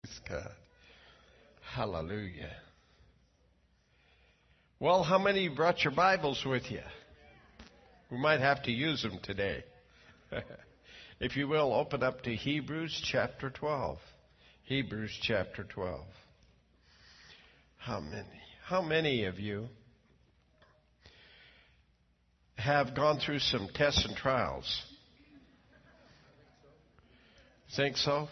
God. Hallelujah. Well, how many of you brought your Bibles with you? We might have to use them today. If you will, open up to Hebrews chapter 12. Hebrews chapter 12. How many of you have gone through some tests and trials? Think so?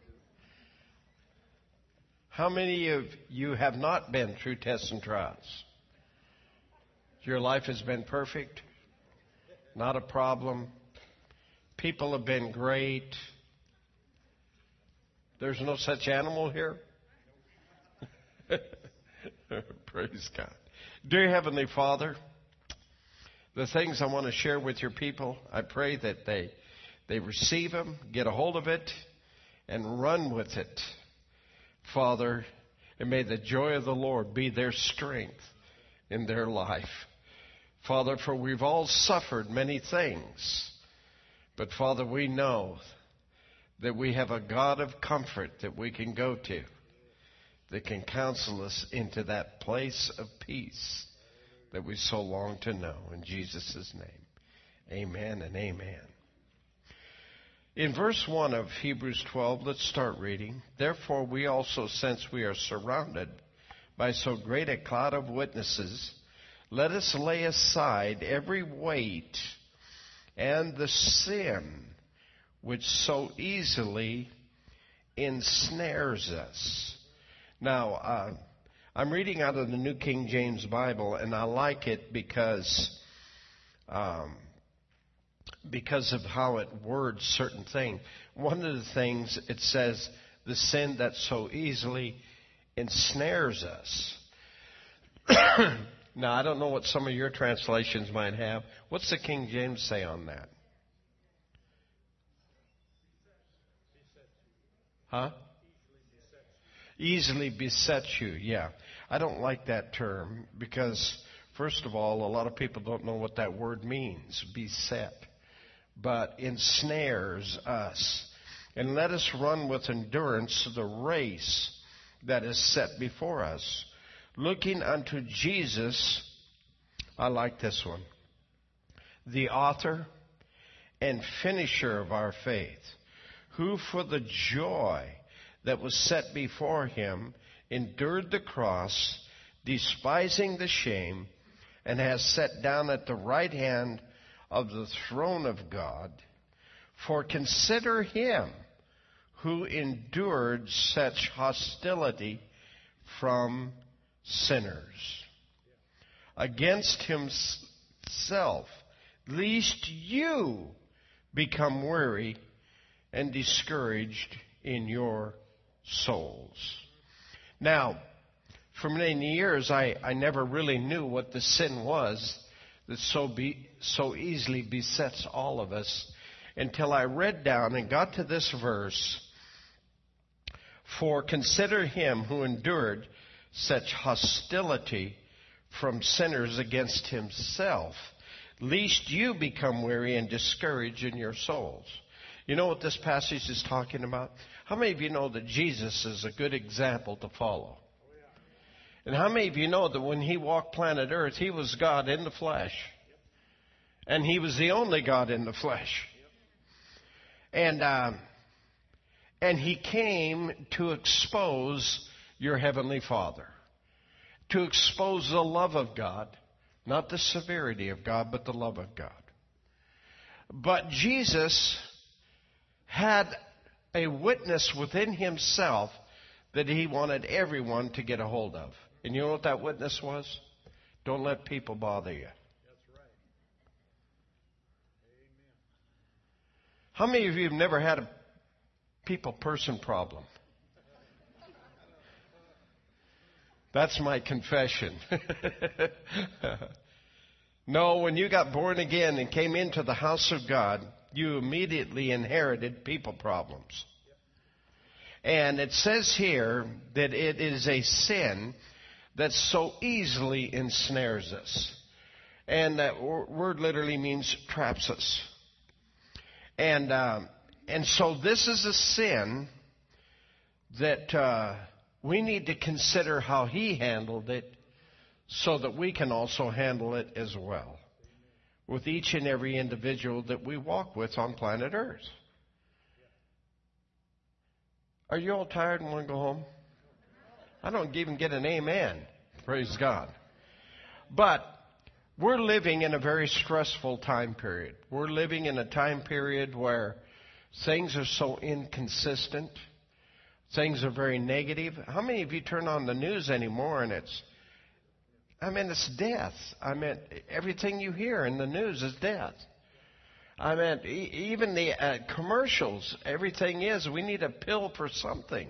How many of you have not been through tests and trials? Your life has been perfect, not a problem. People have been great. There's no such animal here. Praise God. Dear Heavenly Father, the things I want to share with your people, I pray that they receive them, get a hold of it, and run with it. Father, and may the joy of the Lord be their strength in their life. Father, for we've all suffered many things. But Father, we know that we have a God of comfort that we can go to, that can counsel us into that place of peace that we so long to know. In Jesus' name, amen and amen. In verse 1 of Hebrews 12, let's start reading. Therefore, we also, since we are surrounded by so great a cloud of witnesses, let us lay aside every weight and the sin which so easily ensnares us. Now, I'm reading out of the New King James Bible, and I like it because of how it words certain things. One of the things it says, the sin that so easily ensnares us. Now, I don't know what some of your translations might have. What's the King James say on that? Huh? Easily besets you, yeah. I don't like that term because, first of all, a lot of people don't know what that word means, beset. But ensnares us. And let us run with endurance the race that is set before us, looking unto Jesus. I like this one. The author and finisher of our faith, who for the joy that was set before him endured the cross, despising the shame, and has sat down at the right hand of the throne of God. For consider him who endured such hostility from sinners against himself, lest you become weary and discouraged in your souls. Now, for many years, I never really knew what the sin was that so easily besets all of us until I read down and got to this verse. For consider him who endured such hostility from sinners against himself, lest you become weary and discouraged in your souls. You know what this passage is talking about? How many of you know that Jesus is a good example to follow? And how many of you know that when he walked planet Earth, he was God in the flesh? And he was the only God in the flesh. And he came to expose your Heavenly Father, to expose the love of God, not the severity of God, but the love of God. But Jesus had a witness within himself that he wanted everyone to get a hold of. And you know what that witness was? Don't let people bother you. That's right. Amen. How many of you have never had a people-person problem? That's my confession. No, when you got born again and came into the house of God, you immediately inherited people problems. And it says here that it is a sin that so easily ensnares us. And that word literally means traps us. And so this is a sin that we need to consider how He handled it so that we can also handle it as well with each and every individual that we walk with on planet Earth. Are you all tired and want to go home? I don't even get an amen. Praise God. But we're living in a very stressful time period. We're living in a time period where things are so inconsistent. Things are very negative. How many of you turn on the news anymore and it's death. Everything you hear in the news is death. Even the commercials, everything is, we need a pill for something.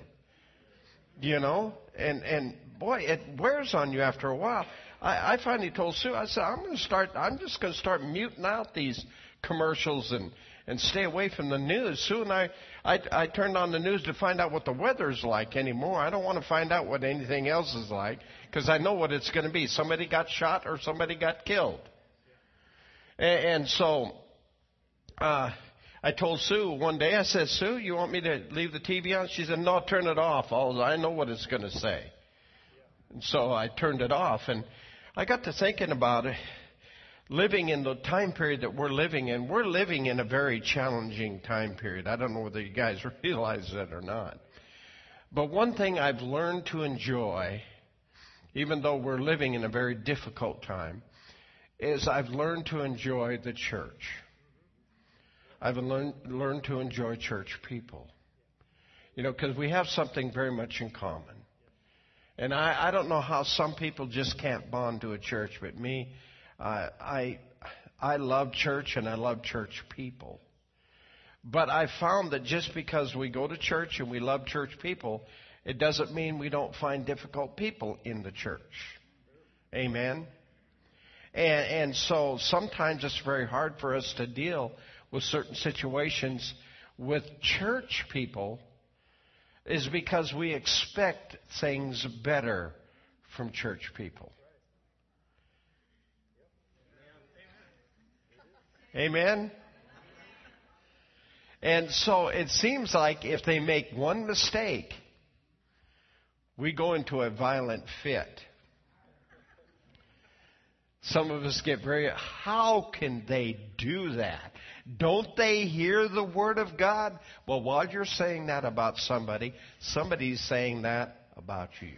And boy, it wears on you after a while. I finally told Sue, I said, I'm just going to start muting out these commercials and stay away from the news. Sue and I turned on the news to find out what the weather's like anymore. I don't want to find out what anything else is like because I know what it's going to be. Somebody got shot or somebody got killed. And so I told Sue one day, I said, Sue, you want me to leave the TV on? She said, no, turn it off. I know what it's going to say. And so I turned it off. And I got to thinking about it. Living in the time period that we're living in a very challenging time period. I don't know whether you guys realize that or not. But one thing I've learned to enjoy, even though we're living in a very difficult time, is I've learned to enjoy the church. I've learned to enjoy church people. Because we have something very much in common. And I don't know how some people just can't bond to a church, but me, I love church and I love church people. But I found that just because we go to church and we love church people, it doesn't mean we don't find difficult people in the church. Amen? And so sometimes it's very hard for us to deal with certain situations with church people is because we expect things better from church people. Amen? And so it seems like if they make one mistake, we go into a violent fit. Some of us get how can they do that? Don't they hear the Word of God? Well, while you're saying that about somebody's saying that about you.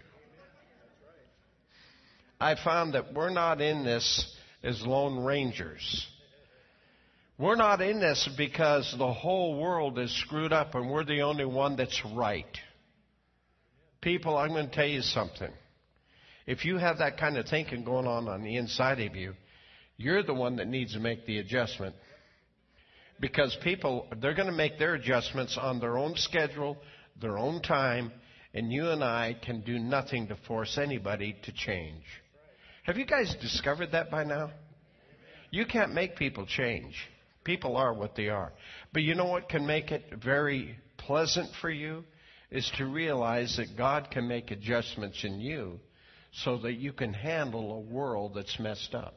I found that we're not in this as lone rangers. We're not in this because the whole world is screwed up and we're the only one that's right. People, I'm going to tell you something. If you have that kind of thinking going on the inside of you, you're the one that needs to make the adjustment. Because people, they're going to make their adjustments on their own schedule, their own time, and you and I can do nothing to force anybody to change. Have you guys discovered that by now? You can't make people change. People are what they are. But you know what can make it very pleasant for you? Is to realize that God can make adjustments in you so that you can handle a world that's messed up.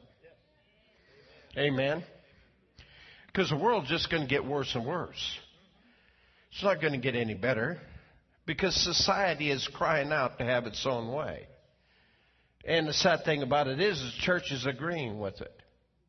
Amen? Because the world's just going to get worse and worse. It's not going to get any better because society is crying out to have its own way. And the sad thing about it is the church is agreeing with it.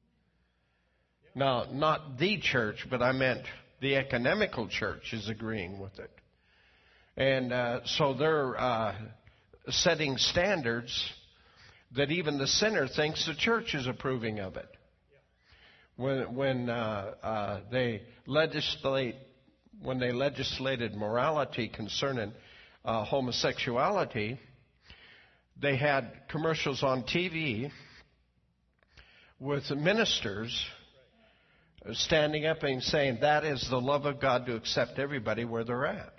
Now, not the church, but I meant the economical church is agreeing with it. And so they're setting standards that even the sinner thinks the church is approving of it. When they legislated morality concerning homosexuality, they had commercials on TV with ministers standing up and saying that is the love of God to accept everybody where they're at.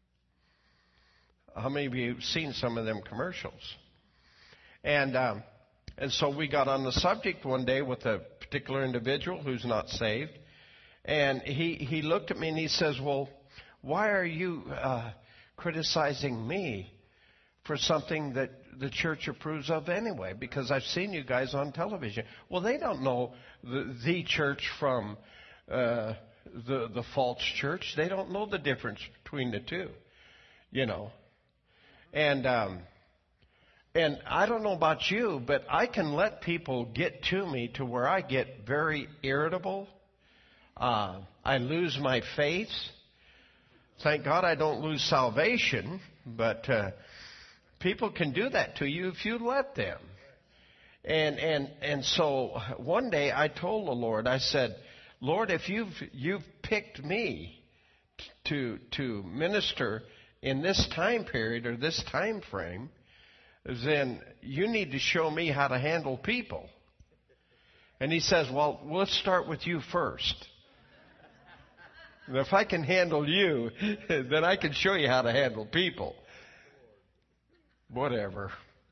How many of you have seen some of them commercials? And so we got on the subject one day with a particular individual who's not saved. And he looked at me and he says, well, why are you criticizing me for something that the church approves of anyway? Because I've seen you guys on television. Well, they don't know the church from the false church. They don't know the difference between the two. You know, And I don't know about you, but I can let people get to me to where I get very irritable. I lose my faith. Thank God I don't lose salvation, but people can do that to you if you let them. And so one day I told the Lord, I said, Lord, if you've picked me to minister in this time period or this time frame, then you need to show me how to handle people. And he says, well, let's start with you first. And if I can handle you, then I can show you how to handle people. Whatever.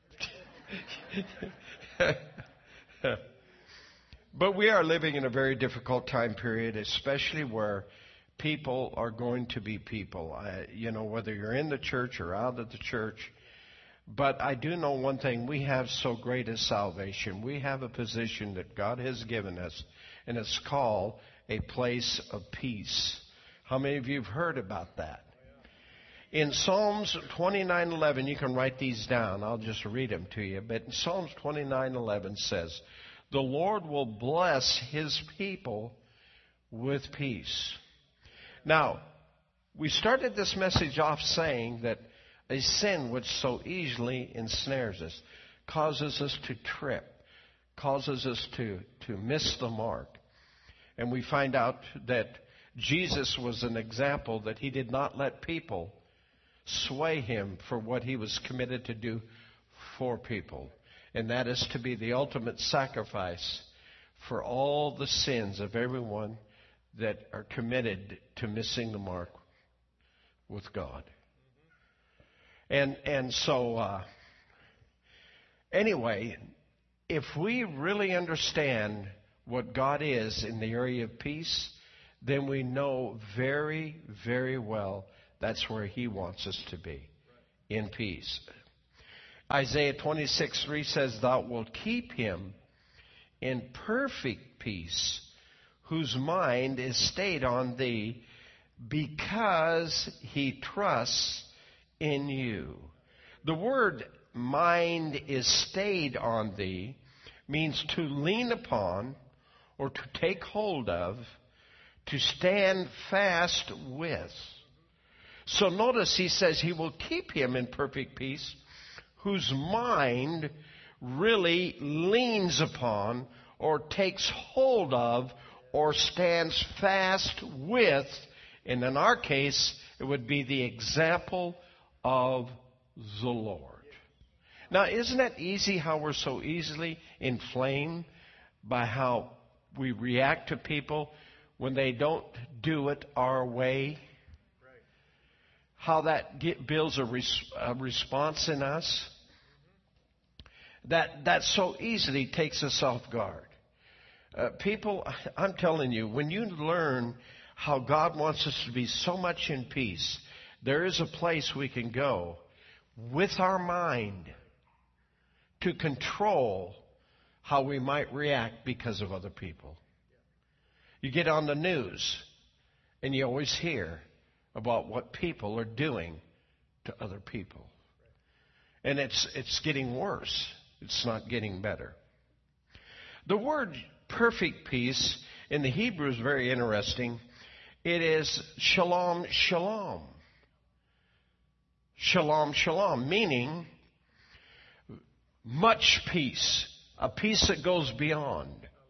But we are living in a very difficult time period, especially where people are going to be people. Whether you're in the church or out of the church. But I do know one thing. We have so great a salvation. We have a position that God has given us, and it's called a place of peace. How many of you have heard about that? In Psalms 29:11, you can write these down. I'll just read them to you. But in Psalms 29:11 says, the Lord will bless His people with peace. Now, we started this message off saying that a sin which so easily ensnares us, causes us to trip, causes us to miss the mark. And we find out that Jesus was an example that He did not let people sway Him for what He was committed to do for people. And that is to be the ultimate sacrifice for all the sins of everyone that are committed to missing the mark with God. And so, anyway, if we really understand what God is in the area of peace, then we know very, very well that's where He wants us to be, in peace. Isaiah 26:3 says, thou wilt keep him in perfect peace, whose mind is stayed on thee, because he trusts in you. The word mind is stayed on thee means to lean upon or to take hold of, to stand fast with. So notice he says he will keep him in perfect peace whose mind really leans upon or takes hold of or stands fast with, and in our case it would be the example of the Lord. Now, isn't it easy how we're so easily inflamed by how we react to people when they don't do it our way? How that builds a response in us that so easily takes us off guard. People, I'm telling you, when you learn how God wants us to be so much in peace, there is a place we can go with our mind to control how we might react because of other people. You get on the news and you always hear about what people are doing to other people. And it's getting worse. It's not getting better. The word perfect peace in the Hebrew is very interesting. It is shalom, shalom. Shalom, shalom, meaning much peace, a peace that goes beyond.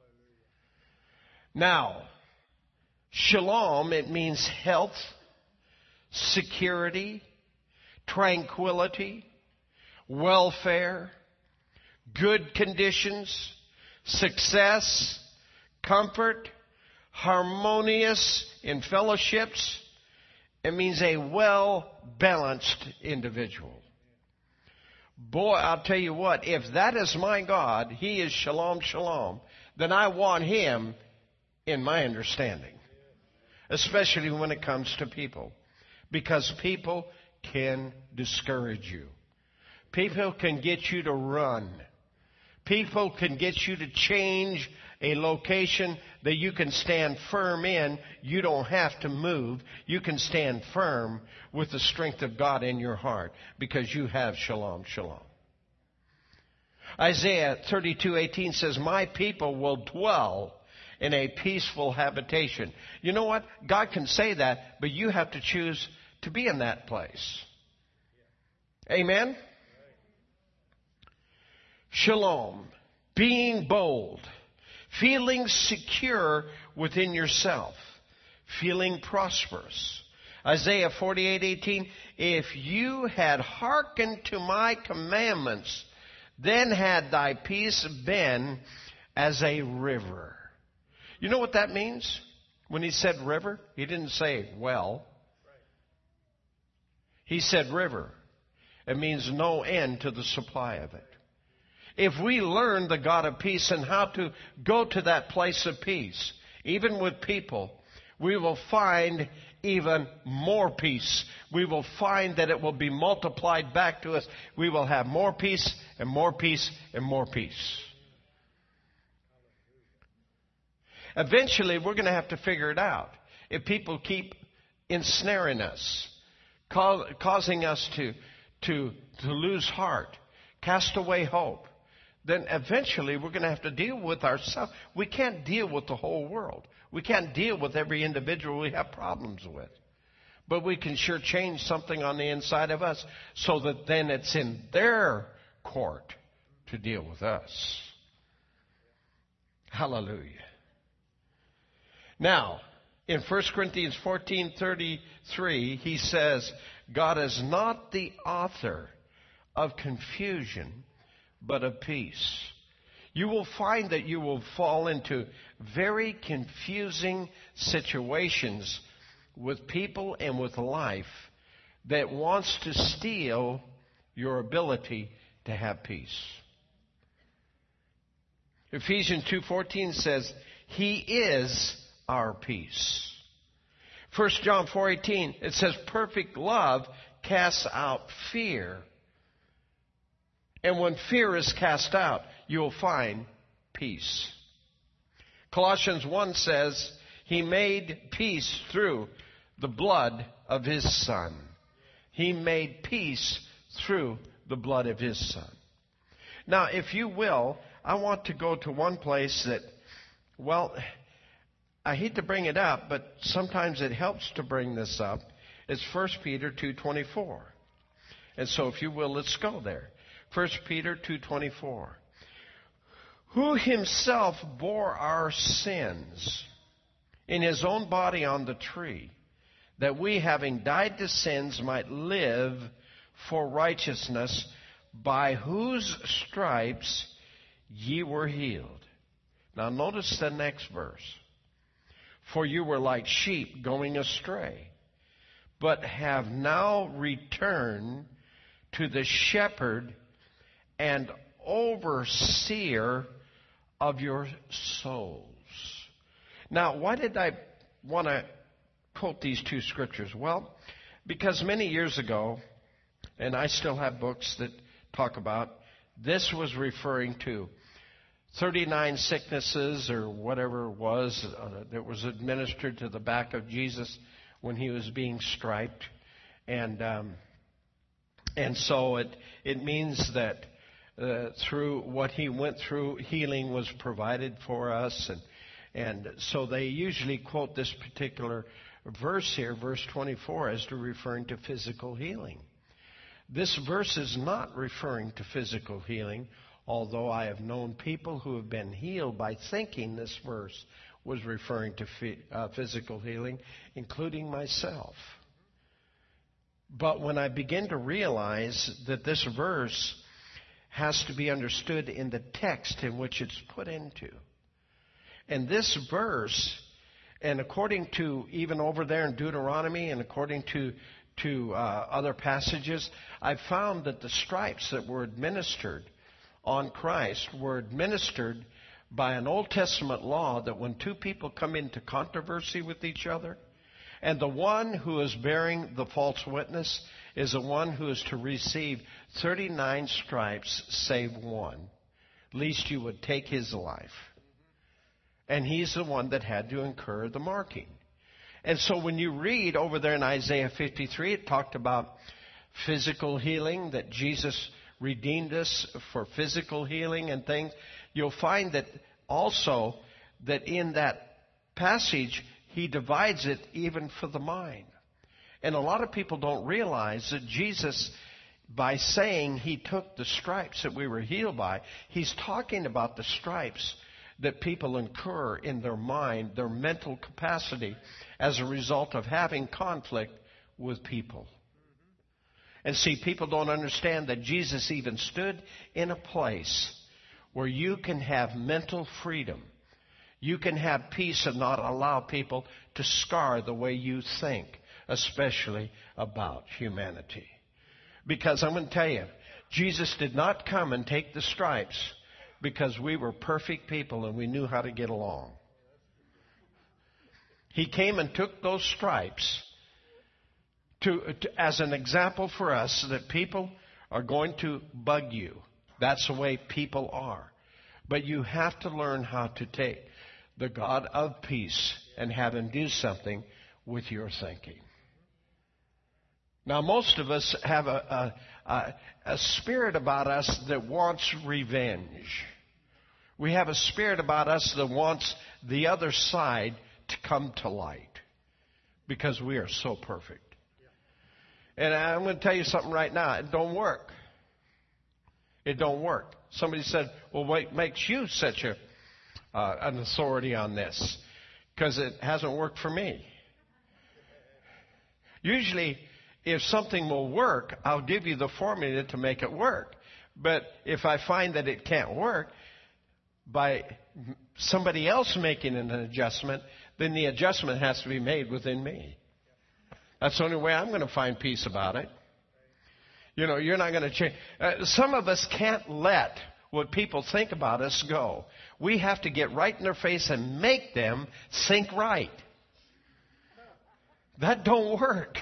Now, shalom, it means health, security, tranquility, welfare, good conditions, success, comfort, harmonious in fellowships. It means a well-balanced individual. Boy, I'll tell you what, if that is my God, He is shalom, shalom, then I want Him in my understanding. Especially when it comes to people. Because people can discourage you. People can get you to run. People can get you to change a location that you can stand firm in. You don't have to move. You can stand firm with the strength of God in your heart because you have shalom, shalom. Isaiah 32:18 says, my people will dwell in a peaceful habitation. You know what? God can say that, but you have to choose to be in that place. Amen? Shalom. Being bold. Feeling secure within yourself. Feeling prosperous. Isaiah 48:18, if you had hearkened to my commandments, then had thy peace been as a river. You know what that means? When he said river, he didn't say well. He said river. It means no end to the supply of it. If we learn the God of peace and how to go to that place of peace, even with people, we will find even more peace. We will find that it will be multiplied back to us. We will have more peace and more peace and more peace. Eventually, we're going to have to figure it out. If people keep ensnaring us, causing us to lose heart, cast away hope, then eventually we're going to have to deal with ourselves. We can't deal with the whole world. We can't deal with every individual we have problems with. But we can sure change something on the inside of us so that then it's in their court to deal with us. Hallelujah. Now, in 1 Corinthians 14:33, he says, God is not the author of confusion, but of peace. You will find that you will fall into very confusing situations with people and with life that wants to steal your ability to have peace. Ephesians 2:14 says, He is our peace. 1 John 4:18, it says, perfect love casts out fear. And when fear is cast out, you will find peace. Colossians 1 says, He made peace through the blood of His Son. He made peace through the blood of His Son. Now, if you will, I want to go to one place that, well, I hate to bring it up, but sometimes it helps to bring this up. It's 1 Peter 2:24. And so, if you will, let's go there. 1 Peter 2:24. Who Himself bore our sins in His own body on the tree, that we, having died to sins, might live for righteousness, by whose stripes ye were healed. Now notice the next verse. For you were like sheep going astray, but have now returned to the shepherd and overseer of your souls. Now, why did I want to quote these two scriptures? Well, because many years ago, and I still have books that talk about, this was referring to 39 sicknesses or whatever it was that was administered to the back of Jesus when He was being striped. And so it means that through what He went through, healing was provided for us. And so they usually quote this particular verse here, verse 24, as to referring to physical healing. This verse is not referring to physical healing, although I have known people who have been healed by thinking this verse was referring to physical healing, including myself. But when I begin to realize that this verse has to be understood in the text in which it's put into. And this verse, and according to even over there in Deuteronomy and according to other passages, I found that the stripes that were administered on Christ were administered by an Old Testament law that when two people come into controversy with each other, and the one who is bearing the false witness is the one who is to receive 39 stripes save one, lest you would take his life. And He's the one that had to incur the marking. And so when you read over there in Isaiah 53, it talked about physical healing, that Jesus redeemed us for physical healing and things. You'll find that also that in that passage, He divides it even for the mind. And a lot of people don't realize that Jesus, by saying He took the stripes that we were healed by, He's talking about the stripes that people incur in their mind, their mental capacity, as a result of having conflict with people. And see, people don't understand that Jesus even stood in a place where you can have mental freedom. You can have peace and not allow people to scar the way you think, especially about humanity. Because I'm going to tell you, Jesus did not come and take the stripes because we were perfect people and we knew how to get along. He came and took those stripes as an example for us that people are going to bug you. That's the way people are. But you have to learn how to take the God of peace and have Him do something with your thinking. Now, most of us have a spirit about us that wants revenge. We have a spirit about us that wants the other side to come to light because we are so perfect. And I'm going to tell you something right now. It don't work. It don't work. Somebody said, well, what makes you such an authority on this? Because it hasn't worked for me. Usually, if something will work, I'll give you the formula to make it work. But if I find that it can't work, by somebody else making an adjustment, then the adjustment has to be made within me. That's the only way I'm going to find peace about it. You know, you're not going to change. Some of us can't let what people think about us go. We have to get right in their face and make them think right. That don't work.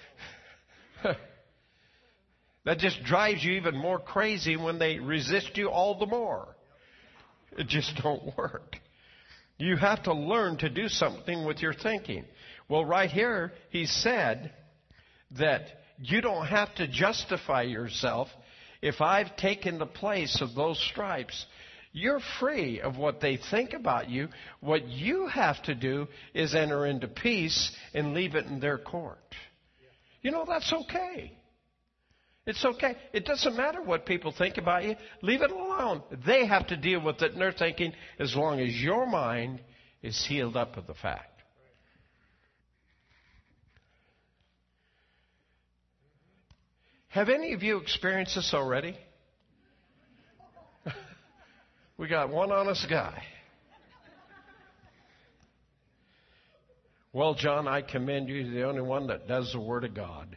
That just drives you even more crazy when they resist you all the more. It just don't work. You have to learn to do something with your thinking. Well, right here, he said that you don't have to justify yourself. If I've taken the place of those stripes, you're free of what they think about you. What you have to do is enter into peace and leave it in their court. You know, that's okay. It's okay. It doesn't matter what people think about you. Leave it alone. They have to deal with it in their thinking as long as your mind is healed up of the fact. Have any of you experienced this already? We got one honest guy. Well, John, I commend you. You're the only one that does the Word of God.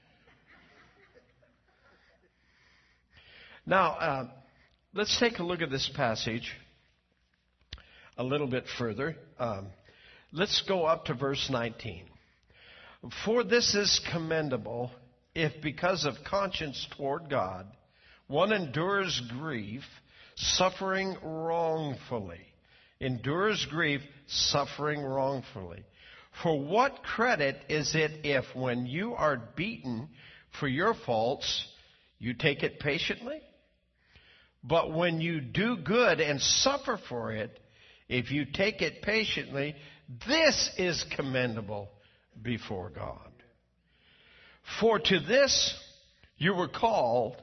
Now, let's take a look at this passage a little bit further. Let's go up to verse 19. For this is commendable if because of conscience toward God one endures grief, suffering wrongfully. Endures grief, suffering wrongfully. For what credit is it if when you are beaten for your faults, you take it patiently? But when you do good and suffer for it, if you take it patiently, this is commendable before God. For to this you were called,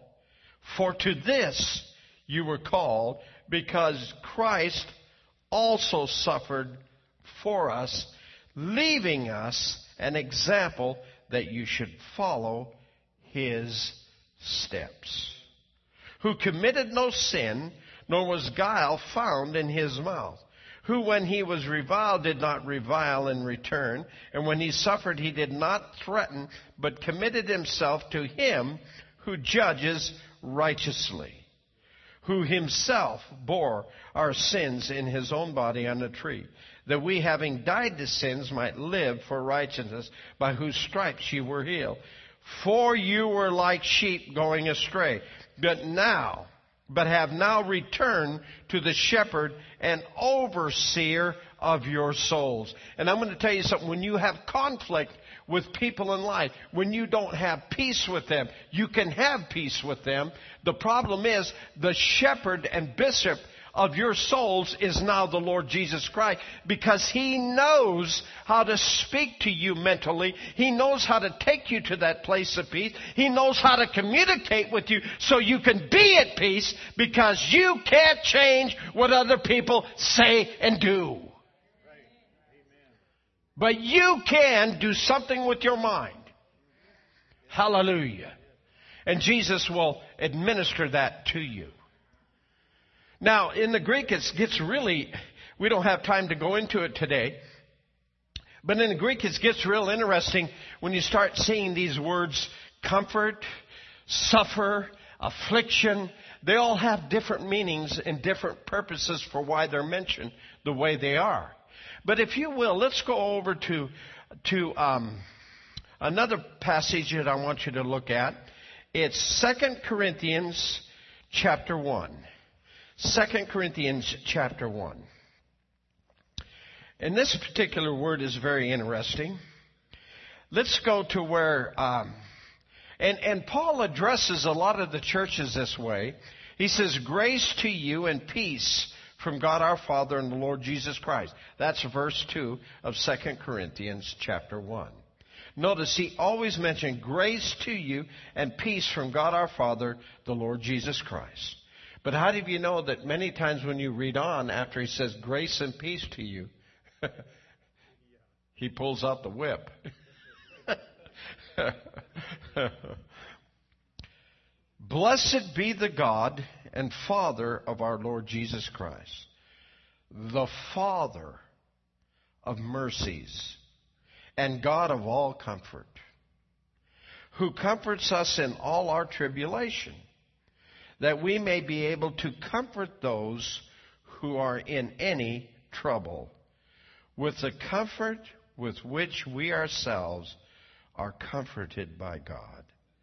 because Christ also suffered for us, leaving us an example that you should follow His steps. Who committed no sin, nor was guile found in His mouth. Who, when He was reviled, did not revile in return. And when He suffered, He did not threaten, but committed Himself to Him who judges righteously. Who Himself bore our sins in His own body on the tree, that we, having died to sins, might live for righteousness, by whose stripes you were healed. For you were like sheep going astray. But now but have now returned to the shepherd and overseer of your souls. And I'm going to tell you something. When you have conflict with people in life, when you don't have peace with them, you can have peace with them. The problem is the shepherd and bishop of your souls is now the Lord Jesus Christ, because He knows how to speak to you mentally. He knows how to take you to that place of peace. He knows how to communicate with you so you can be at peace, because you can't change what other people say and do. But you can do something with your mind. Hallelujah. And Jesus will administer that to you. Now, in the Greek, it gets really, we don't have time to go into it today. But in the Greek, it gets real interesting when you start seeing these words, comfort, suffer, affliction. They all have different meanings and different purposes for why they're mentioned the way they are. But if you will, let's go over to another passage that I want you to look at. It's 2 Corinthians chapter 1. 2 Corinthians chapter 1. And this particular word is very interesting. Let's go to where, and Paul addresses a lot of the churches this way. He says, grace to you and peace from God our Father and the Lord Jesus Christ. That's verse 2 of 2 Corinthians chapter 1. Notice he always mentioned grace to you and peace from God our Father, the Lord Jesus Christ. But how do you know that many times when you read on after he says grace and peace to you, he pulls out the whip. Blessed be the God and Father of our Lord Jesus Christ, the Father of mercies and God of all comfort, who comforts us in all our tribulation, that we may be able to comfort those who are in any trouble, with the comfort with which we ourselves are comforted by God.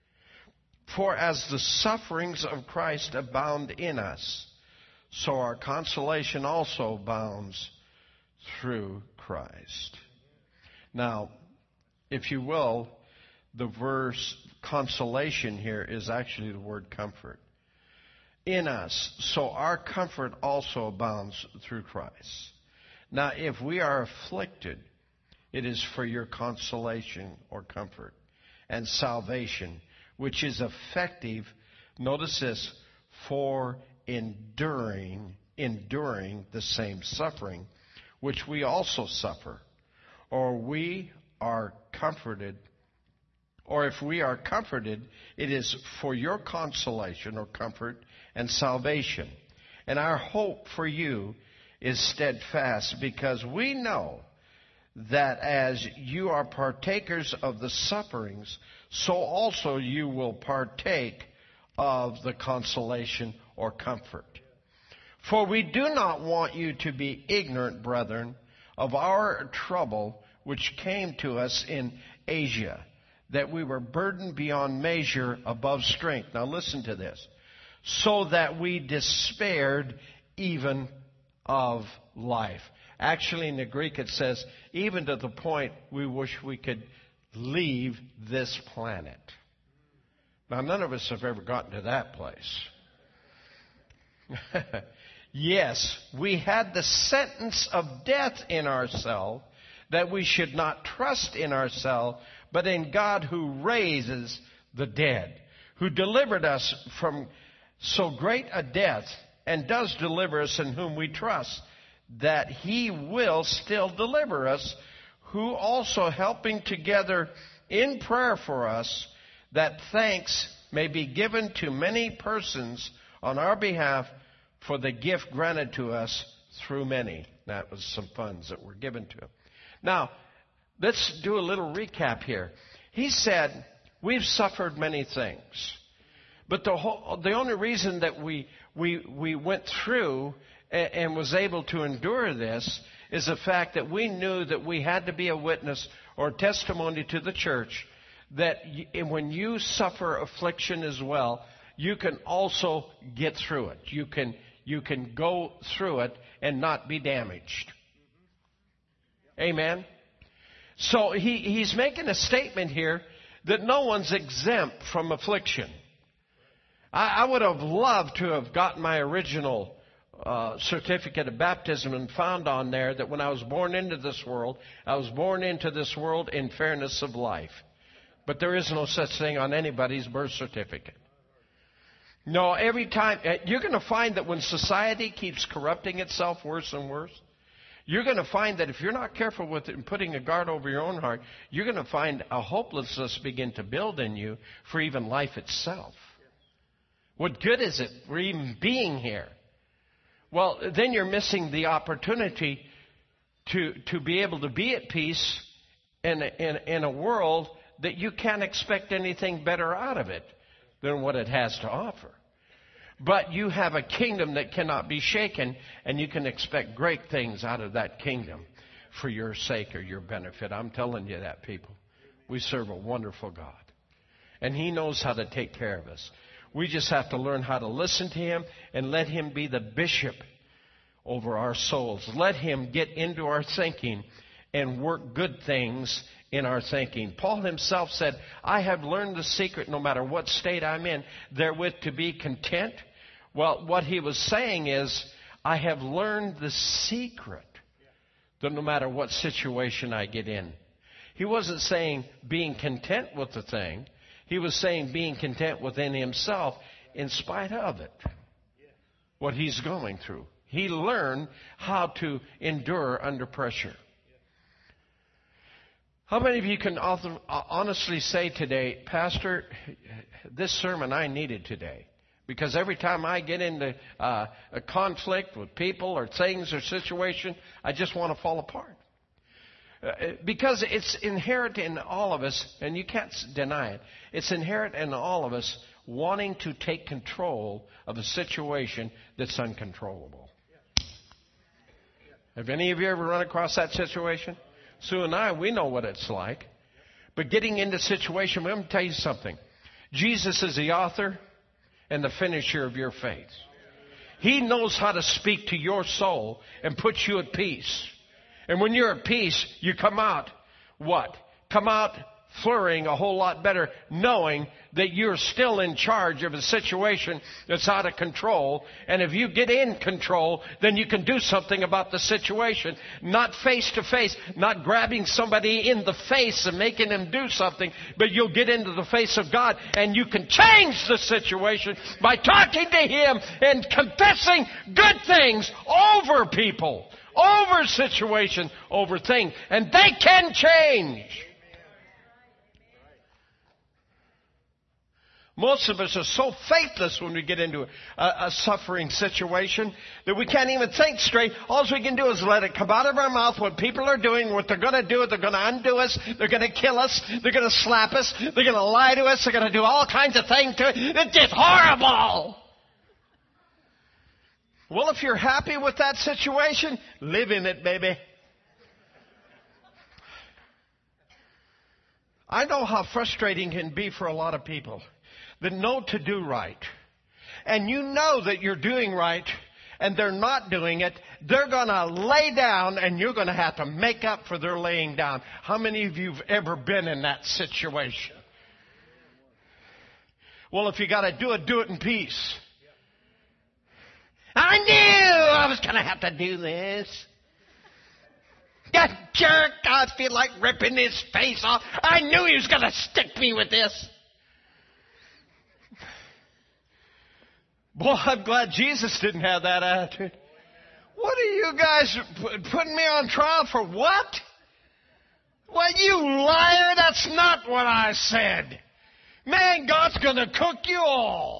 For as the sufferings of Christ abound in us, so our consolation also abounds through Christ. Now, if you will, the verse consolation here is actually the word comfort. In us, so our comfort also abounds through Christ. Now, if we are afflicted, it is for your consolation or comfort and salvation, which is effective, notice this, for enduring the same suffering, which we also suffer. Or we are comforted, or if we are comforted, it is for your consolation or comfort and salvation. And our hope for you is steadfast, because we know that as you are partakers of the sufferings, so also you will partake of the consolation or comfort. For we do not want you to be ignorant, brethren, of our trouble which came to us in Asia, that we were burdened beyond measure above strength. Now listen to this. So that we despaired even of life. Actually, in the Greek it says, even to the point we wish we could leave this planet. Now, none of us have ever gotten to that place. Yes, we had the sentence of death in ourselves, that we should not trust in ourselves, but in God who raises the dead, who delivered us from so great a death, and does deliver us, in whom we trust, that He will still deliver us, who also helping together in prayer for us, that thanks may be given to many persons on our behalf for the gift granted to us through many. That was some funds that were given to him. Now, let's do a little recap here. He said, we've suffered many things. But the only reason that we went through and was able to endure this is the fact that we knew that we had to be a witness or testimony to the church that when you suffer affliction as well, you can also get through it. You can go through it and not be damaged. Amen? So he's making a statement here that no one's exempt from affliction. I would have loved to have gotten my original certificate of baptism and found on there that when I was born into this world, I was born into this world in fairness of life. But there is no such thing on anybody's birth certificate. No, every time, you're going to find that when society keeps corrupting itself worse and worse, you're going to find that if you're not careful with it and putting a guard over your own heart, you're going to find a hopelessness begin to build in you for even life itself. What good is it for even being here? Well, then you're missing the opportunity to be able to be at peace in a world that you can't expect anything better out of it than what it has to offer. But you have a kingdom that cannot be shaken, and you can expect great things out of that kingdom for your sake or your benefit. I'm telling you that, people. We serve a wonderful God, and He knows how to take care of us. We just have to learn how to listen to Him and let Him be the bishop over our souls. Let Him get into our thinking and work good things in our thinking. Paul himself said, I have learned the secret, no matter what state I'm in, therewith to be content. Well, what he was saying is, I have learned the secret that no matter what situation I get in. He wasn't saying being content with the thing. He was saying being content within himself in spite of it, what he's going through. He learned how to endure under pressure. How many of you can honestly say today, Pastor, this sermon I needed today? Because every time I get into a conflict with people or things or situation, I just want to fall apart. Because it's inherent in all of us, and you can't deny it, it's inherent in all of us wanting to take control of a situation that's uncontrollable. Have any of you ever run across that situation? Sue and I, we know what it's like. But getting into a situation, let me tell you something. Jesus is the author and the finisher of your faith. He knows how to speak to your soul and put you at peace. And when you're at peace, you come out, what? Come out flurrying a whole lot better, knowing that you're still in charge of a situation that's out of control. And if you get in control, then you can do something about the situation. Not face to face, not grabbing somebody in the face and making them do something, but you'll get into the face of God and you can change the situation by talking to Him and confessing good things over people, over situations, over things. And they can change. Most of us are so faithless when we get into a suffering situation that we can't even think straight. All we can do is let it come out of our mouth what people are doing, what they're going to do. They're going to undo us. They're going to kill us. They're going to slap us. They're going to lie to us. They're going to do all kinds of things to it. It's just horrible. Well, if you're happy with that situation, live in it, baby. I know how frustrating it can be for a lot of people that know to do right. And you know that you're doing right and they're not doing it. They're going to lay down and you're going to have to make up for their laying down. How many of you have ever been in that situation? Well, if you got to do it in peace. I knew I was going to have to do this. That jerk, I feel like ripping his face off. I knew he was going to stick me with this. Boy, I'm glad Jesus didn't have that attitude. What are you guys putting me on trial for? What? Well, you liar, that's not what I said. Man, God's going to cook you all.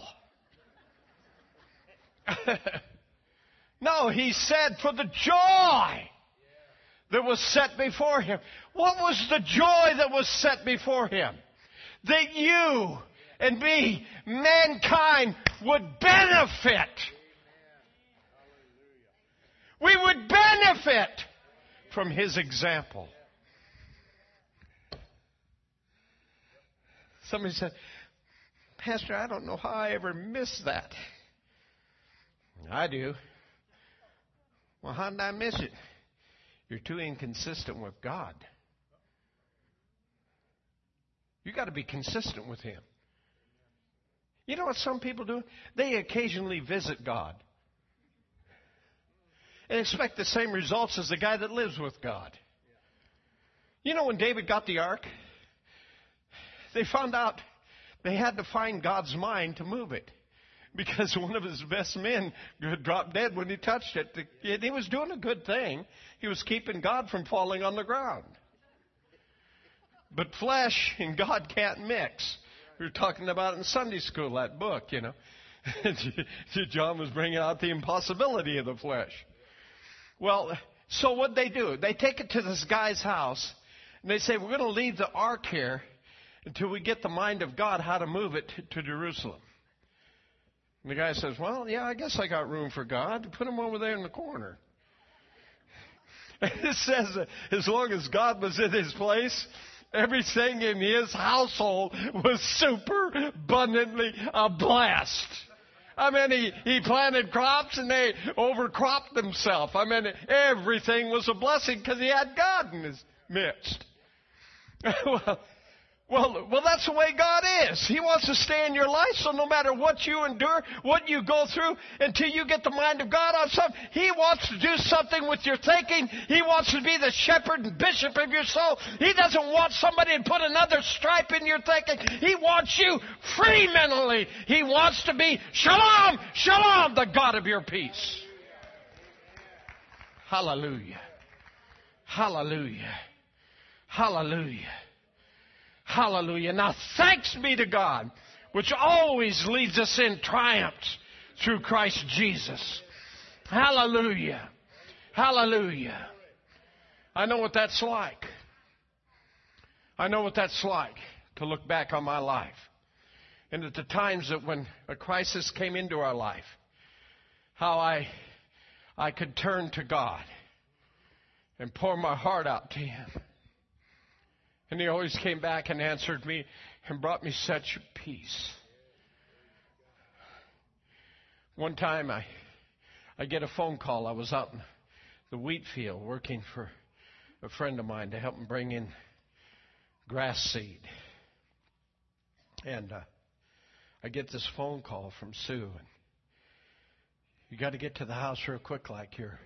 No, He said for the joy that was set before Him. What was the joy that was set before Him? That you and me, mankind, would benefit. We would benefit from His example. Somebody said, Pastor, I don't know how I ever missed that. I do. Well, how did I miss it? You're too inconsistent with God. You got to be consistent with Him. You know what some people do? They occasionally visit God and expect the same results as the guy that lives with God. You know, when David got the ark, they found out they had to find God's mind to move it, because one of his best men dropped dead when he touched it. He was doing a good thing. He was keeping God from falling on the ground. But flesh and God can't mix. We were talking about it in Sunday school, that book, you know. John was bringing out the impossibility of the flesh. Well, so what they do, they take it to this guy's house, and they say, we're going to leave the ark here until we get the mind of God how to move it to Jerusalem. And the guy says, well, yeah, I guess I got room for God. Put him over there in the corner. And it says that as long as God was in his place, everything in his household was super abundantly blessed. I mean, he planted crops and they overcropped themselves. I mean, everything was a blessing because he had God in his midst. Well, that's the way God is. He wants to stay in your life, so no matter what you endure, what you go through, until you get the mind of God on something, He wants to do something with your thinking. He wants to be the shepherd and bishop of your soul. He doesn't want somebody to put another stripe in your thinking. He wants you free mentally. He wants to be Shalom, Shalom, the God of your peace. Hallelujah. Hallelujah. Hallelujah. Hallelujah. Now thanks be to God, which always leads us in triumph through Christ Jesus. Hallelujah. Hallelujah. I know what that's like. I know what that's like to look back on my life. And at the times that when a crisis came into our life, how I could turn to God and pour my heart out to Him. And He always came back and answered me and brought me such peace. One time I get a phone call. I was out in the wheat field working for a friend of mine to help him bring in grass seed. And I get this phone call from Sue. And you got to get to the house real quick, like your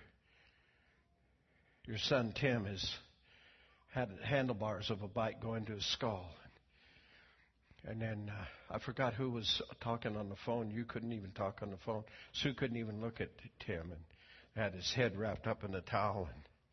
son Tim had handlebars of a bike going to his skull. And then I forgot who was talking on the phone. You couldn't even talk on the phone. Sue couldn't even look at Tim and had his head wrapped up in a towel.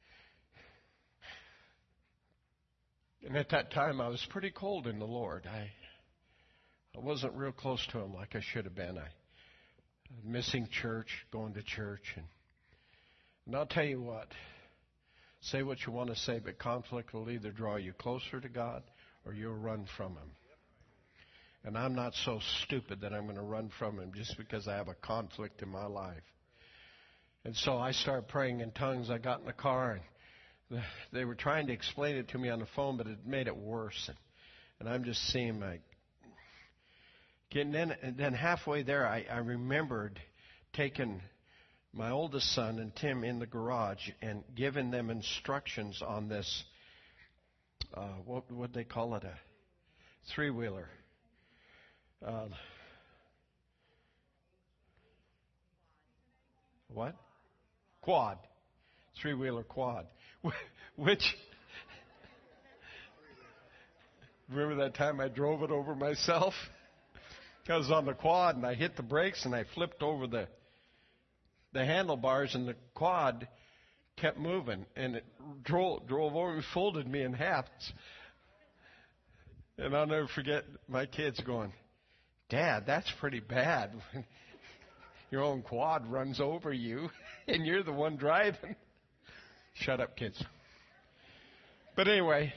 And at that time, I was pretty cold in the Lord. I wasn't real close to Him like I should have been. I missing church, going to church. And I'll tell you what. Say what you want to say, but conflict will either draw you closer to God or you'll run from Him. And I'm not so stupid that I'm going to run from Him just because I have a conflict in my life. And so I started praying in tongues. I got in the car, and they were trying to explain it to me on the phone, but it made it worse. And I'm just seeing like... And then halfway there, I remembered taking my oldest son and Tim in the garage and giving them instructions on this, what would they call it, a three-wheeler. What? Quad. Three-wheeler quad. Which, remember that time I drove it over myself? I was on the quad and I hit the brakes and I flipped over the handlebars, and the quad kept moving, and it drove over me, folded me in half. And I'll never forget my kids going, Dad, that's pretty bad when your own quad runs over you and you're the one driving. Shut up, kids. But anyway,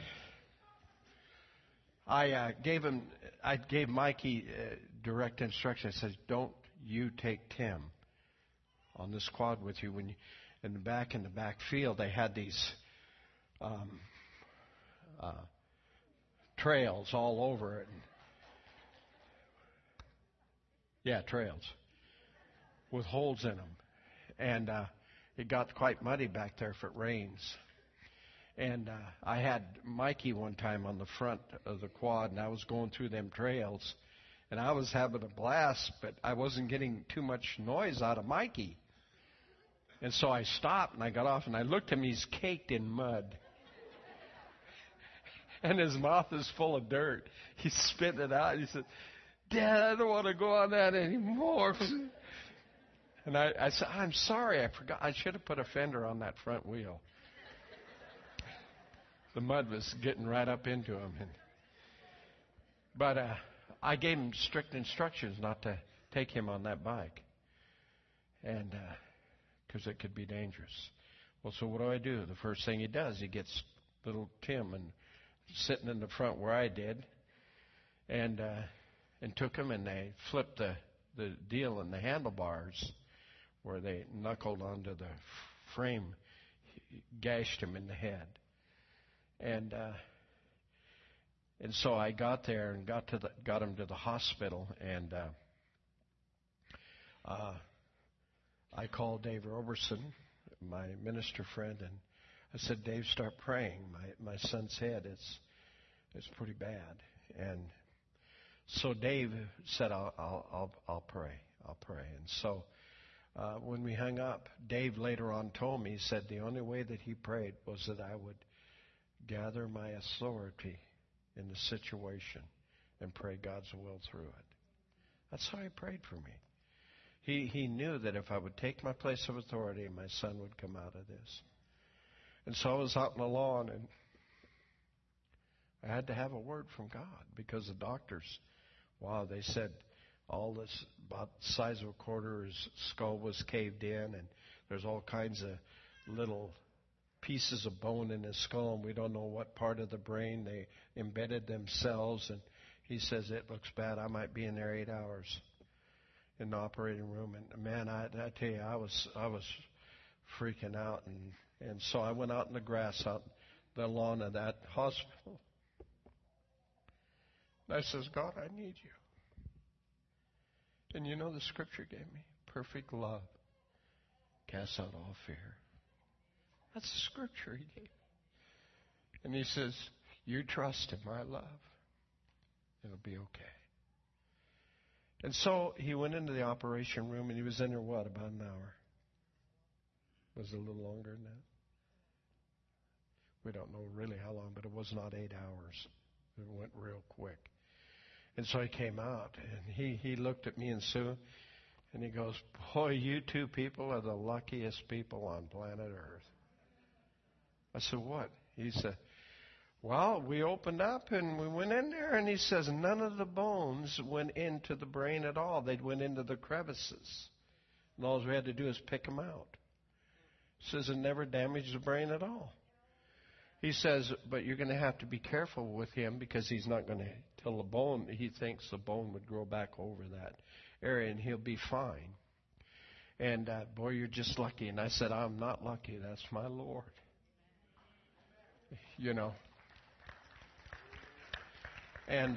I gave Mikey direct instruction. I said, don't you take Tim on this quad with you. When you, in the back field, they had these trails all over it. Yeah, trails with holes in them. And it got quite muddy back there if it rains. And I had Mikey one time on the front of the quad, and I was going through them trails. And I was having a blast, but I wasn't getting too much noise out of Mikey. And so I stopped, and I got off, and I looked at him. He's caked in mud. And his mouth is full of dirt. He's spitting it out. He said, Dad, I don't want to go on that anymore. And I said, I'm sorry, I forgot. I should have put a fender on that front wheel. The mud was getting right up into him. But I gave him strict instructions not to take him on that bike. And because it could be dangerous. Well, so what do? The first thing he does, he gets little Tim and sitting in the front where I did, and took him, and they flipped the deal in the handlebars where they knuckled onto the frame, gashed him in the head. And so I got there and got him to the hospital, and I called Dave Roberson, my minister friend, and I said, Dave, start praying. My son's head is pretty bad. And so Dave said, I'll pray. I'll pray. And so when we hung up, Dave later on told me, he said the only way that he prayed was that I would gather my authority in the situation and pray God's will through it. That's how he prayed for me. He knew that if I would take my place of authority, my son would come out of this. And so I was out on the lawn, and I had to have a word from God, because the doctors, they said all this about the size of a quarter, his skull was caved in, and there's all kinds of little pieces of bone in his skull, and we don't know what part of the brain they embedded themselves. And he says, it looks bad. I might be in there 8 hours in the operating room. And man, I tell you, I was freaking out. And so I went out in the grass, out the lawn of that hospital. And I says, God, I need you. And you know the scripture gave me? Perfect love casts out all fear. That's the scripture he gave me. And he says, you trust in my love. It'll be okay. And so he went into the operation room, and he was in there, about an hour? Was it a little longer than that? We don't know really how long, but it was not 8 hours. It went real quick. And so he came out, and he looked at me and Sue, and he goes, boy, you two people are the luckiest people on planet Earth. I said, what? He said, well, we opened up and we went in there, and he says none of the bones went into the brain at all. They went into the crevices. And all we had to do is pick them out. He says it never damaged the brain at all. He says, but you're going to have to be careful with him, because he's not going to till the bone, he thinks the bone would grow back over that area, and he'll be fine. And boy, you're just lucky. And I said, I'm not lucky. That's my Lord. You know. And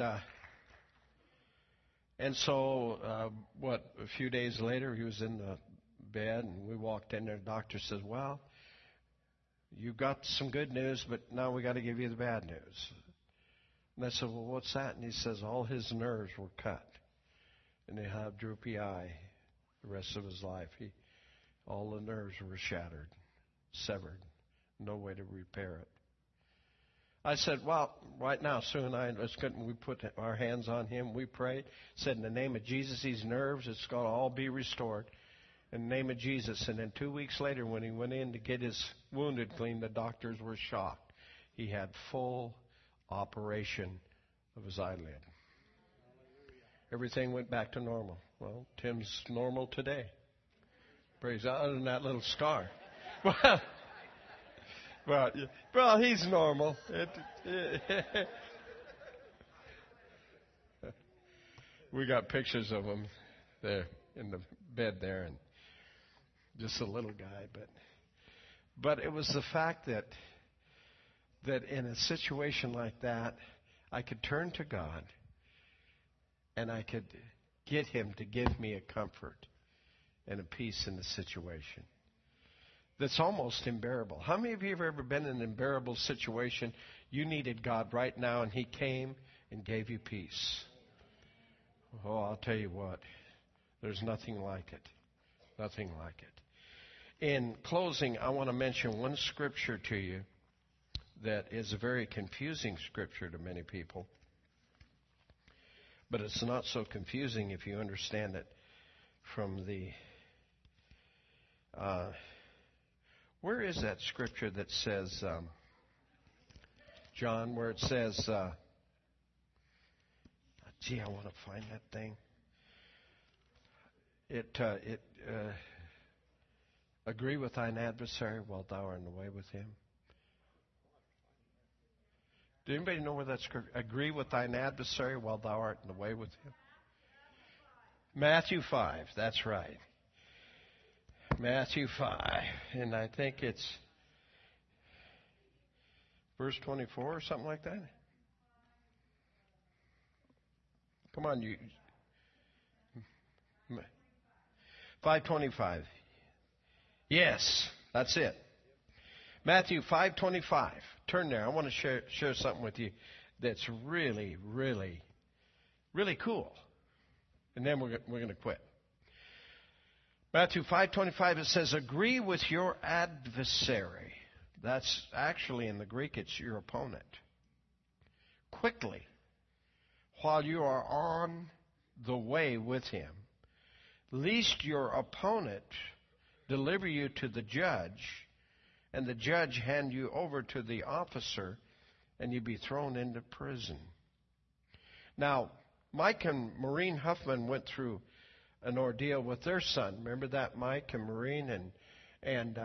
so, a few days later, he was in the bed, and we walked in there. The doctor says, well, you got some good news, but now we got to give you the bad news. And I said, well, what's that? And he says, all his nerves were cut, and they have droopy eye the rest of his life. All the nerves were shattered, severed, no way to repair it. I said, well, right now, Sue and I, we put our hands on him. We prayed, said, in the name of Jesus, these nerves, it's going to all be restored. In the name of Jesus. And then 2 weeks later, when he went in to get his wounded cleaned, the doctors were shocked. He had full operation of his eyelid. Everything went back to normal. Well, Tim's normal today. Praise God, other than that little scar. Well, he's normal. We got pictures of him there in the bed there, and just a little guy. But it was the fact that in a situation like that, I could turn to God, and I could get him to give me a comfort and a peace in the situation that's almost unbearable. How many of you have ever been in an unbearable situation? You needed God right now, and he came and gave you peace. Oh, I'll tell you what. There's nothing like it. Nothing like it. In closing, I want to mention one scripture to you that is a very confusing scripture to many people. But it's not so confusing if you understand it from the... where is that scripture that says, John, where it says... gee, I want to find that thing. Agree with thine adversary while thou art in the way with him. Do anybody know where that scripture? Agree with thine adversary while thou art in the way with him. Matthew 5, that's right. Matthew 5, and I think it's verse 24 or something like that. Come on, you. 5:25. Yes, that's it. Matthew 5:25. Turn there. I want to share something with you that's really, really, really cool. And then we're going to quit. Matthew 5:25, it says, agree with your adversary. That's actually in the Greek, it's your opponent. Quickly, while you are on the way with him, lest your opponent deliver you to the judge, and the judge hand you over to the officer, and you be thrown into prison. Now, Mike and Maureen Huffman went through an ordeal with their son. Remember that, Mike and Maureen? And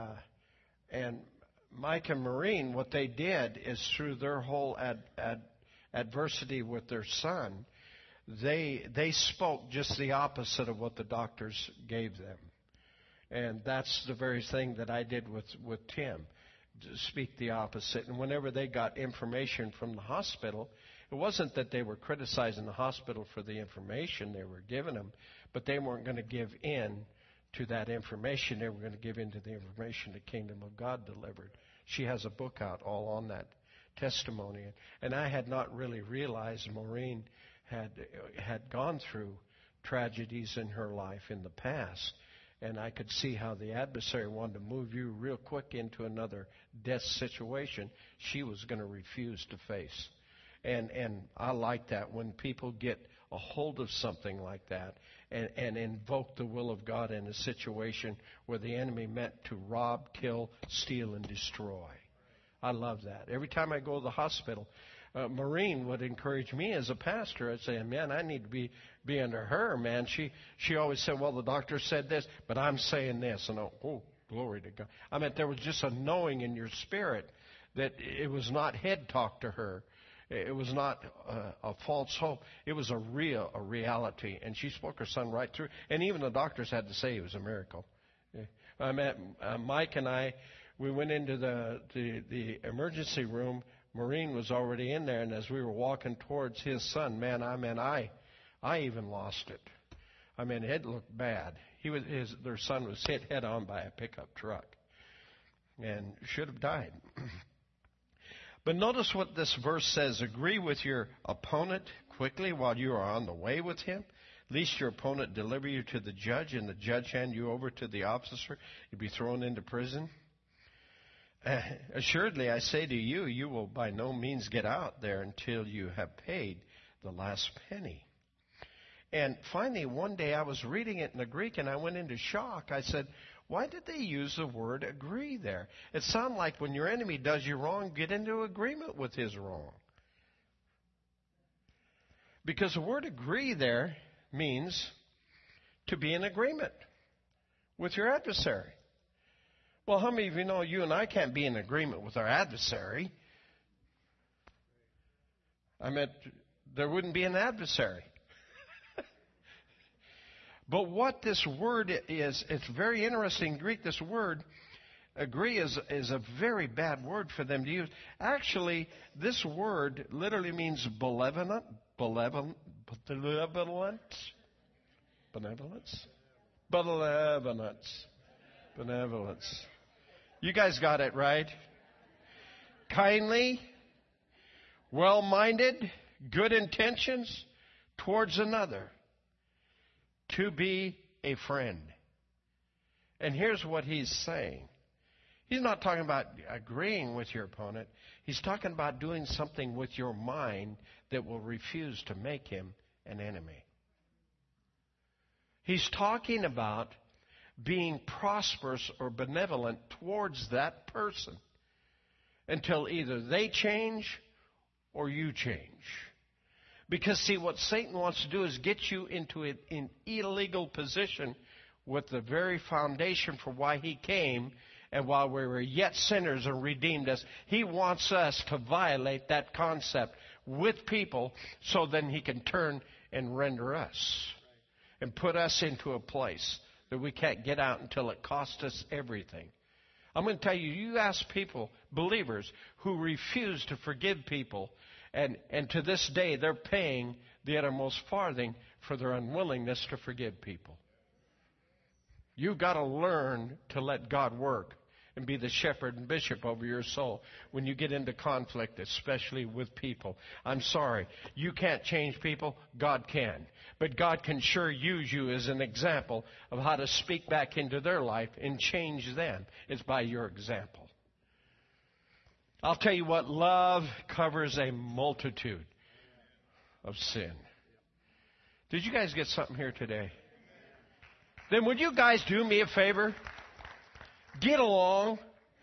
Mike and Maureen, what they did is through their whole adversity with their son, they spoke just the opposite of what the doctors gave them. And that's the very thing that I did with Tim, to speak the opposite. And whenever they got information from the hospital, it wasn't that they were criticizing the hospital for the information they were giving them, but they weren't going to give in to that information. They were going to give in to the information the Kingdom of God delivered. She has a book out all on that testimony. And I had not really realized Maureen had gone through tragedies in her life in the past. And I could see how the adversary wanted to move you real quick into another death situation she was going to refuse to face. And I like that when people get a hold of something like that and invoke the will of God in a situation where the enemy meant to rob, kill, steal, and destroy. I love that. Every time I go to the hospital, Maureen would encourage me as a pastor. I'd say, man, I need to be under her, man. She always said, well, the doctor said this, but I'm saying this. And oh, glory to God. I mean, there was just a knowing in your spirit that it was not head talk to her. It was not a false hope. It was a reality. And she spoke her son right through. And even the doctors had to say it was a miracle. I met Mike and I. We went into the emergency room. Maureen was already in there, and as we were walking towards his son, man, I even lost it. I mean, it looked bad. Their son was hit head on by a pickup truck, and should have died. But notice what this verse says: agree with your opponent quickly while you are on the way with him, lest your opponent deliver you to the judge, and the judge hand you over to the officer, you'll be thrown into prison. Assuredly, I say to you, you will by no means get out there until you have paid the last penny. And finally, one day I was reading it in the Greek and I went into shock. I said, why did they use the word agree there? It sounds like when your enemy does you wrong, get into agreement with his wrong. Because the word agree there means to be in agreement with your adversary. Well, how many of you know you and I can't be in agreement with our adversary? I meant there wouldn't be an adversary. But what this word is, it's very interesting. In Greek, this word, agree, is a very bad word for them to use. Actually, this word literally means benevolent. Benevolence? Benevolence. Benevolence. You guys got it right. Kindly, well-minded, good intentions towards another. To be a friend. And here's what he's saying. He's not talking about agreeing with your opponent. He's talking about doing something with your mind that will refuse to make him an enemy. He's talking about being prosperous or benevolent towards that person until either they change or you change. Because, see, what Satan wants to do is get you into an illegal position with the very foundation for why he came. And while we were yet sinners and redeemed us, he wants us to violate that concept with people so then he can turn and render us and put us into a place that we can't get out until it costs us everything. I'm going to tell you, you ask people, believers, who refuse to forgive people, and to this day they're paying the uttermost farthing for their unwillingness to forgive people. You've got to learn to let God work and be the shepherd and bishop over your soul when you get into conflict, especially with people. I'm sorry, you can't change people. God can. But God can sure use you as an example of how to speak back into their life and change them. It's by your example. I'll tell you what, love covers a multitude of sin. Did you guys get something here today? Then would you guys do me a favor? Get along.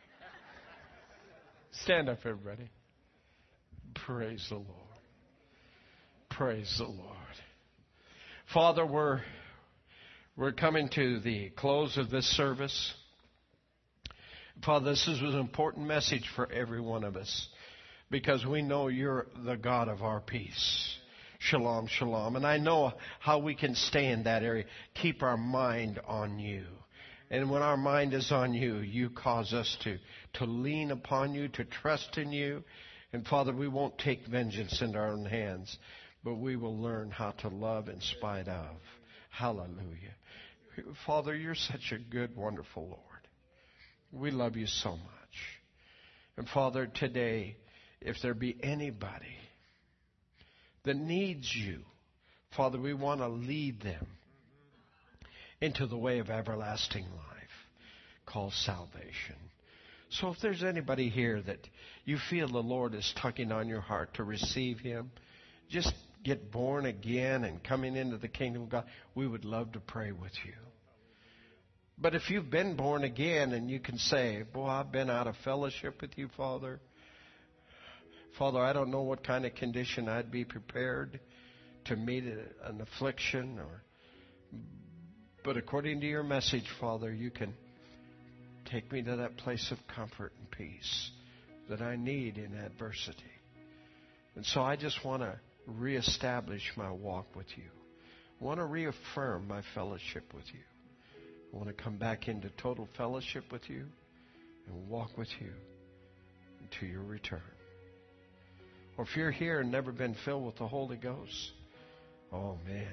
Stand up, everybody. Praise the Lord. Praise the Lord. Father, we're coming to the close of this service. Father, this is an important message for every one of us because we know you're the God of our peace. Shalom, shalom. And I know how we can stay in that area. Keep our mind on you. And when our mind is on you, you cause us to lean upon you, to trust in you. And Father, we won't take vengeance into our own hands, but we will learn how to love in spite of. Hallelujah. Father, you're such a good, wonderful Lord. We love you so much. And Father, today, if there be anybody that needs you, Father, we want to lead them into the way of everlasting life called salvation. So if there's anybody here that you feel the Lord is tugging on your heart to receive Him, just get born again and coming into the kingdom of God, we would love to pray with you. But if you've been born again and you can say, boy, I've been out of fellowship with you, Father. Father, I don't know what kind of condition I'd be prepared to meet an affliction, but according to your message, Father, you can take me to that place of comfort and peace that I need in adversity. And so I just want to reestablish my walk with you. I want to reaffirm my fellowship with you. I want to come back into total fellowship with you and walk with you until your return. Or if you're here and never been filled with the Holy Ghost, oh man,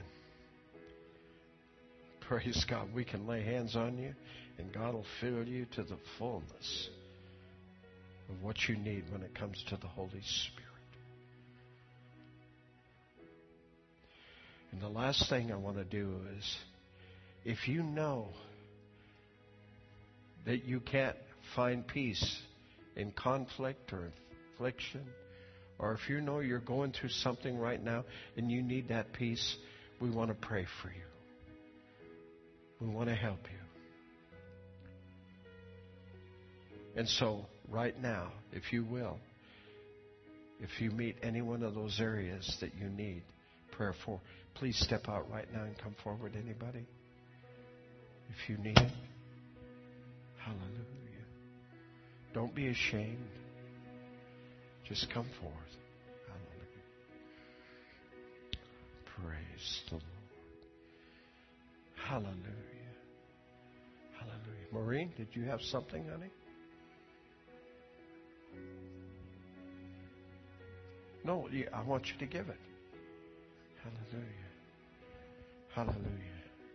praise God, we can lay hands on you and God will fill you to the fullness of what you need when it comes to the Holy Spirit. And the last thing I want to do is, if you know that you can't find peace in conflict or affliction, or if you know you're going through something right now and you need that peace, we want to pray for you. We want to help you. And so, right now, if you will, if you meet any one of those areas that you need prayer for, please step out right now and come forward. Anybody? If you need it. Hallelujah. Don't be ashamed. Just come forth. Hallelujah. Praise the Lord. Hallelujah. Hallelujah. Maureen, did you have something, honey? No, I want you to give it. Hallelujah. Hallelujah.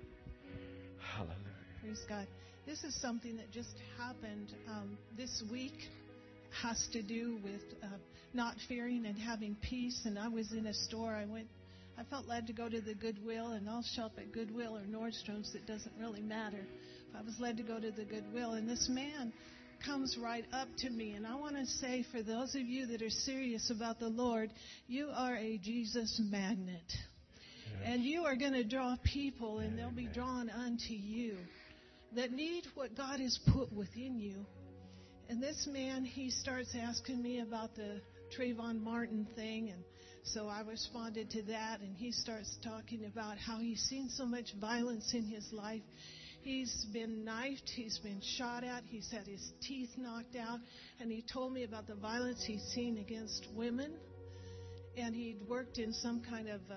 Praise God. This is something that just happened this week. Has to do with not fearing and having peace. And I was in a store. I felt led to go to the Goodwill, and I'll shop at Goodwill or Nordstrom's. It doesn't really matter. I was led to go to the Goodwill, and this man comes right up to me. And I want to say, for those of you that are serious about the Lord, you are a Jesus magnet. Yes. And you are going to draw people, and they'll be drawn unto you that need what God has put within you. And this man, he starts asking me about the Trayvon Martin thing, and so I responded to that, and he starts talking about how he's seen so much violence in his life. He's been knifed, he's been shot at, he's had his teeth knocked out, and he told me about the violence he's seen against women, and he'd worked in some kind of,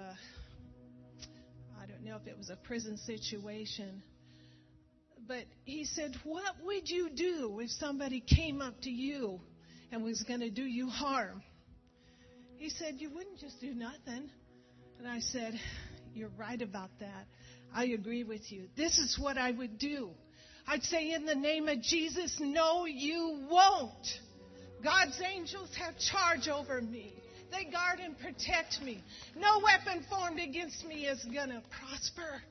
I don't know if it was a prison situation. But he said, what would you do if somebody came up to you and was going to do you harm? He said, you wouldn't just do nothing. And I said, you're right about that. I agree with you. This is what I would do. I'd say, in the name of Jesus, no, you won't. God's angels have charge over me. They guard and protect me. No weapon formed against me is going to prosper.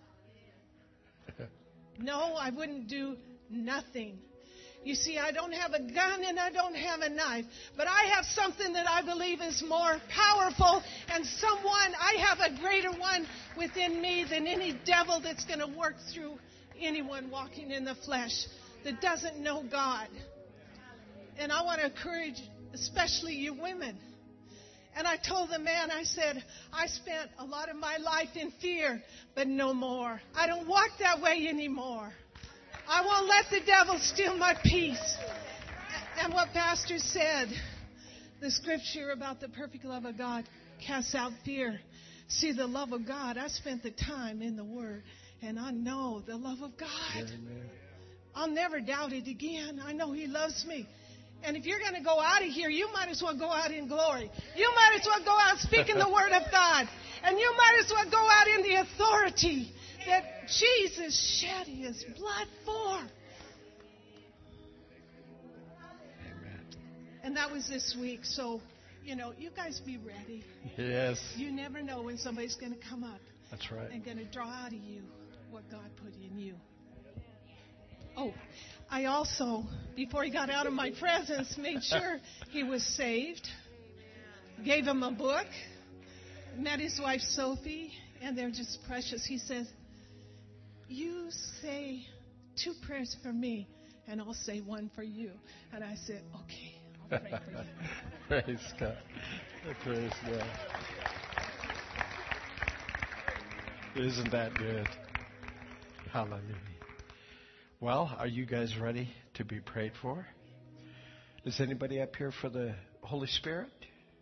No, I wouldn't do nothing. You see, I don't have a gun and I don't have a knife, but I have something that I believe is more powerful, and I have a greater one within me than any devil that's going to work through anyone walking in the flesh that doesn't know God. And I want to encourage, especially you women. And I told the man, I said, I spent a lot of my life in fear, but no more. I don't walk that way anymore. I won't let the devil steal my peace. And what Pastor said, the scripture about the perfect love of God casts out fear. See, the love of God, I spent the time in the Word, and I know the love of God. Amen. I'll never doubt it again. I know He loves me. And if you're going to go out of here, you might as well go out in glory. You might as well go out speaking the Word of God. And you might as well go out in the authority that Jesus shed His blood for. Amen. And that was this week. So, you guys be ready. Yes. You never know when somebody's going to come up. That's right. And going to draw out of you what God put in you. Oh, I also, before he got out of my presence, made sure he was saved. Gave him a book. Met his wife, Sophie, and they're just precious. He says, you say 2 prayers for me, and I'll say 1 for you. And I said, okay, I'll pray for you. Praise God. Praise God. Isn't that good? Hallelujah. Well, are you guys ready to be prayed for? Is anybody up here for the Holy Spirit?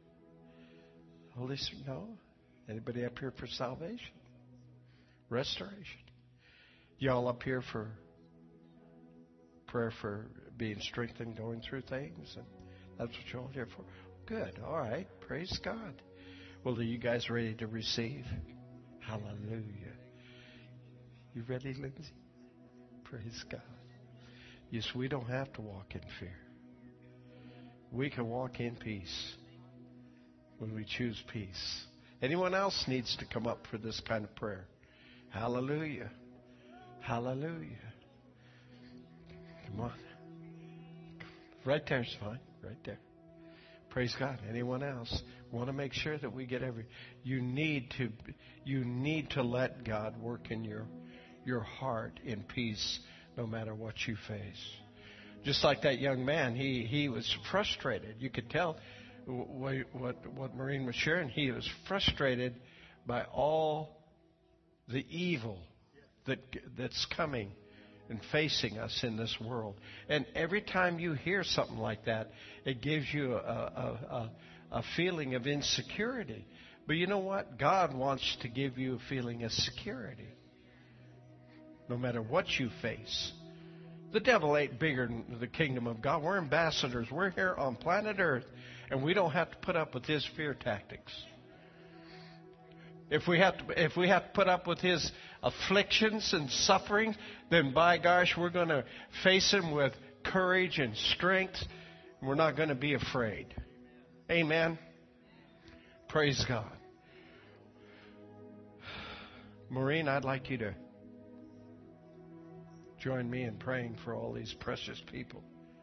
No? Anybody up here for salvation? Restoration? Y'all up here for prayer for being strengthened going through things? And that's what you're all here for? Good. All right. Praise God. Well, are you guys ready to receive? Hallelujah. You ready, Lindsay? Praise God. Yes, we don't have to walk in fear. We can walk in peace when we choose peace. Anyone else needs to come up for this kind of prayer? Hallelujah. Hallelujah. Come on. Right there's fine. Right there. Praise God. Anyone else? Want to make sure that we get you need to let God work in your heart in peace no matter what you face. Just like that young man, he was frustrated. You could tell what Maureen was sharing. He was frustrated by all the evil that's coming and facing us in this world. And every time you hear something like that, it gives you a feeling of insecurity. But you know what? God wants to give you a feeling of security. No matter what you face. The devil ain't bigger than the kingdom of God. We're ambassadors. We're here on planet Earth, and we don't have to put up with his fear tactics. If we have to put up with his afflictions and suffering, then by gosh, we're going to face them with courage and strength. We're not going to be afraid. Amen. Praise God. Maureen, I'd like you to join me in praying for all these precious people.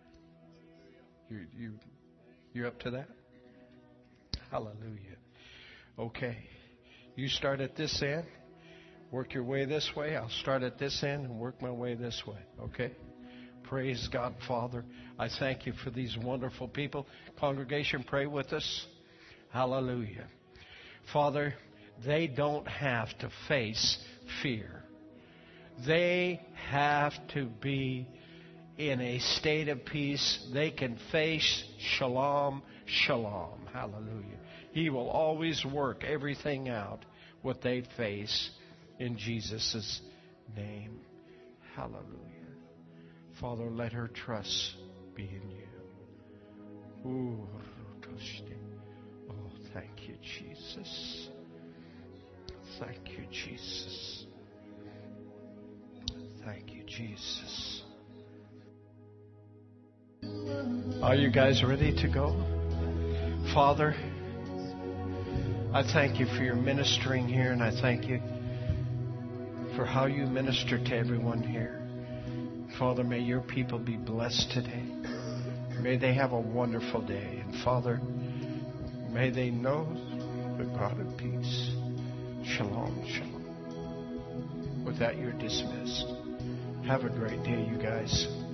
You up to that? Hallelujah. Okay. You start at this end. Work your way this way. I'll start at this end and work my way this way. Okay? Praise God, Father. I thank you for these wonderful people. Congregation, pray with us. Hallelujah. Father, they don't have to face fear. They have to be in a state of peace. They can face shalom, shalom. Hallelujah. He will always work everything out, what they face, in Jesus' name. Hallelujah. Father, let her trust be in you. Ooh, oh, thank you, Jesus. Thank you, Jesus. Thank you, Jesus. Are you guys ready to go? Father, I thank you for your ministering here, and I thank you for how you minister to everyone here. Father, may your people be blessed today. May they have a wonderful day. And Father, may they know the God of peace. Shalom, shalom. With that, you're dismissed. Have a great day, you guys.